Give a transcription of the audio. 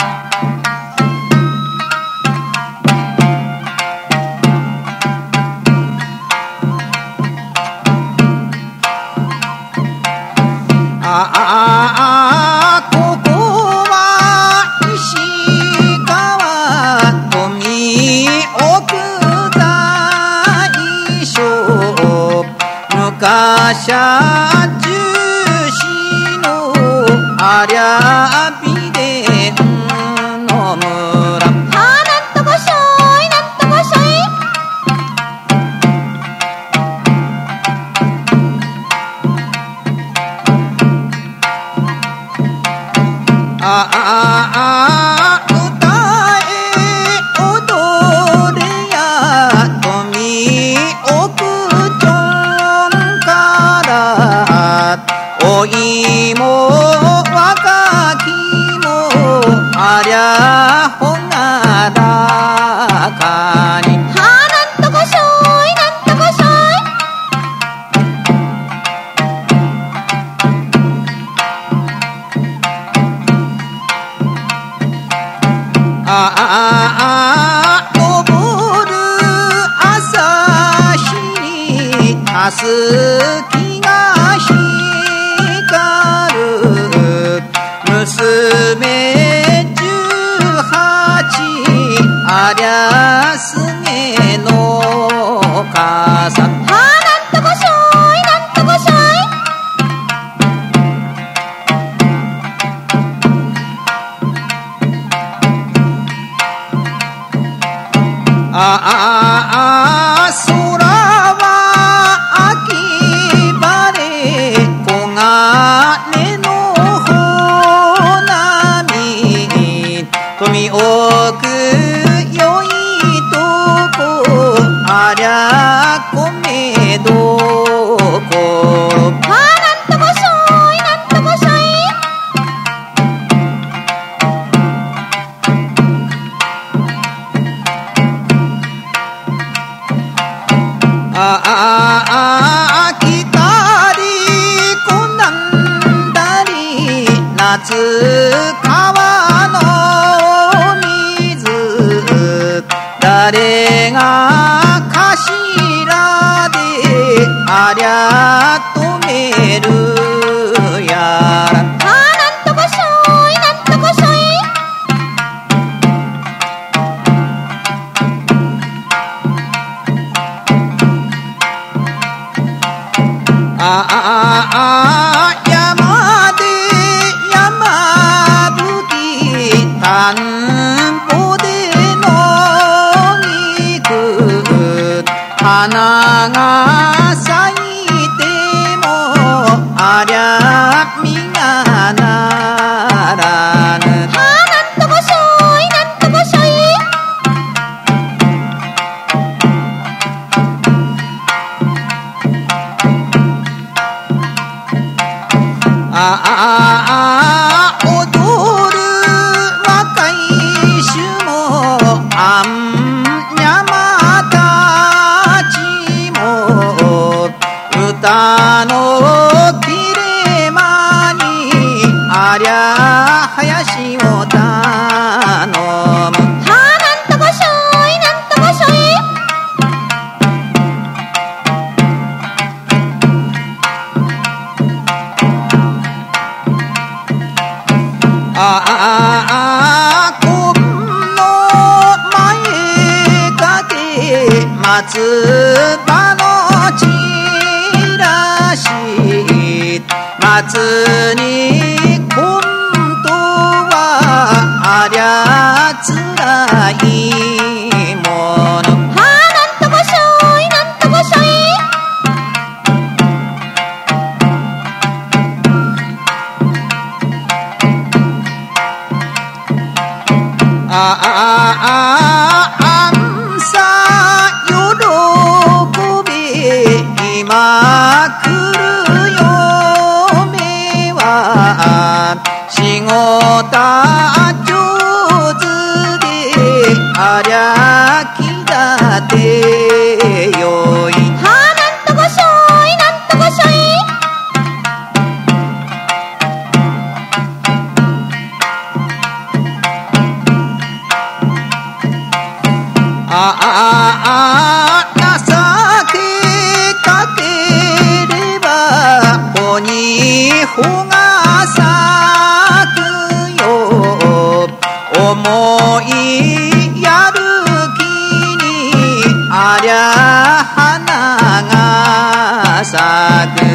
車中止のありゃびでんの村。 なんとこしょいなんとこしょい。 歌え踊れや富奥町おいも若きもありゃほがらかに。 なんとこしょいなんとこしょい。 昇る朝日にたすきが娘18ありゃすげの母さん。 なんとこしょいなんとこしょい。 空は秋晴れ黄金の富奥よいとこありゃ米どころ。 なんとこしょいなんとこしょい。 来たりこなんだり夏川の水誰が頭でありゃ止めるやら。 なんとこしょいなんとこしょい。 山で山吹田んぼでの肉花が咲いてもありゃ実がならぬ。 なんとこしょいなんとこしょい。 踊る若い衆もあんにゃまたちも歌の切れ間にありゃ林を頼む。 なんとこしょいなんとこしょい。 こんの前かけ松葉のちらし松に今度はありゃつらいもの。 なんとこしょいなんとこしょい。 あんさ喜び今来る嫁は仕事上手でありゃ気立てよい。 なんとこしょいなんとこしょい。 穂が咲くよ思いやる気にありゃ花が咲く